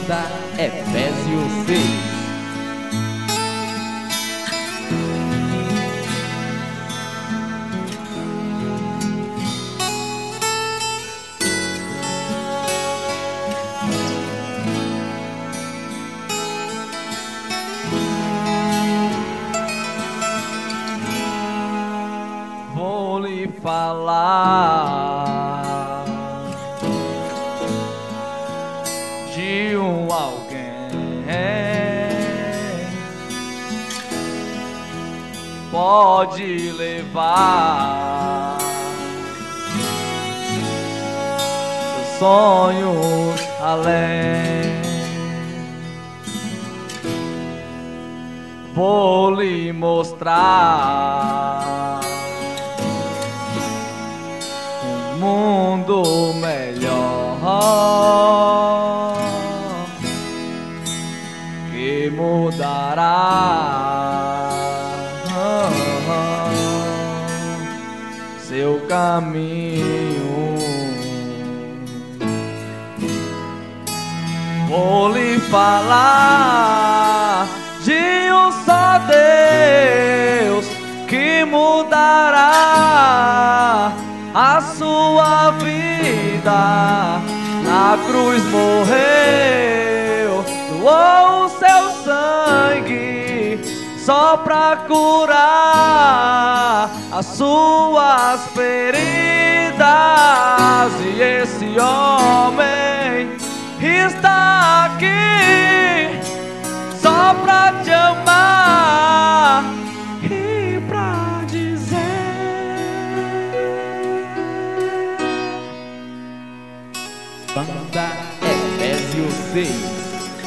Banda Efésios 6. Vou lhe falar de alguém, pode levar seus sonhos além. Vou lhe mostrar um mundo melhor que mudará seu caminho. Vou lhe falar de um só Deus que mudará a sua vida. Na cruz morreu, doou o seu sangue só pra curar as suas feridas. E esse homem está aqui só pra te amar e pra dizer: Banda Efésios 6.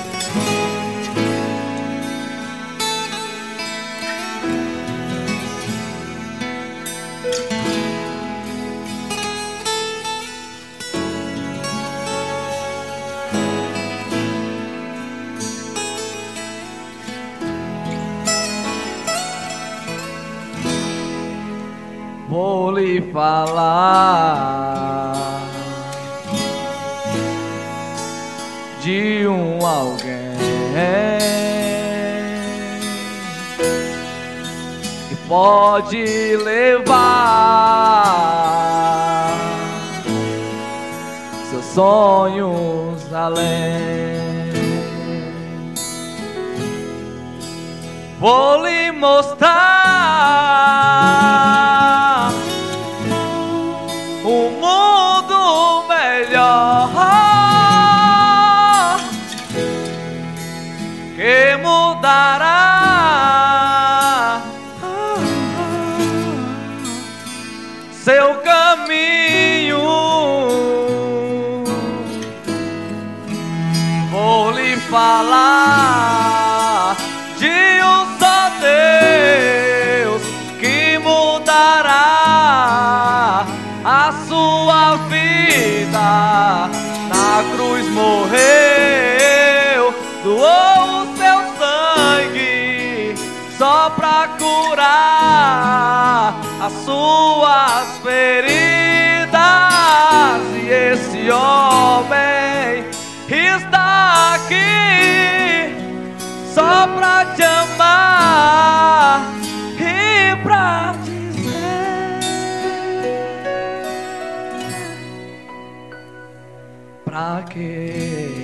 Vou lhe falar de alguém que pode levar seus sonhos além. Vou lhe mostrar um mundo melhor que mudará seu caminho. Vou lhe falar de um só Deus que mudará a sua vida. Na cruz morreu, doou o seu sangue só pra curar as suas feridas. E esse homem está aqui só pra te amar e pra dizer: pra que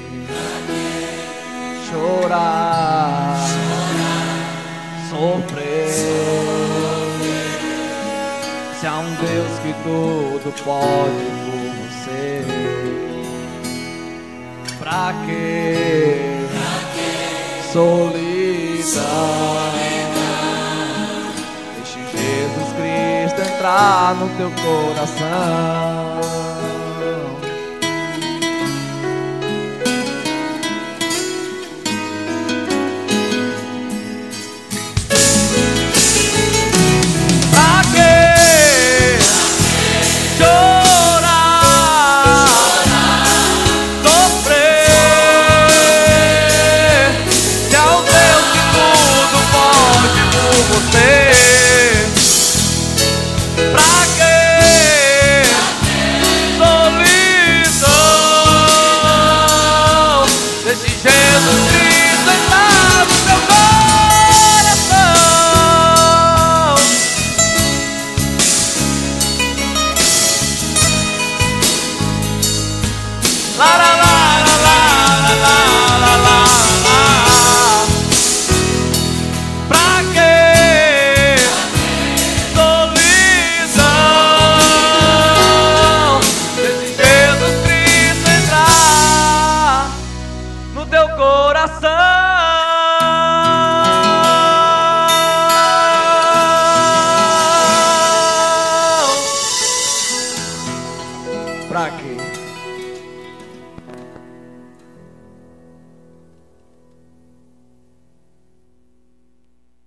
chorar, sofrer, se há um Deus que tudo pode por você? Pra que solidão? Deixe Jesus Cristo entrar no teu coração. Pra que lá, lá, lá, lá, lá, lá.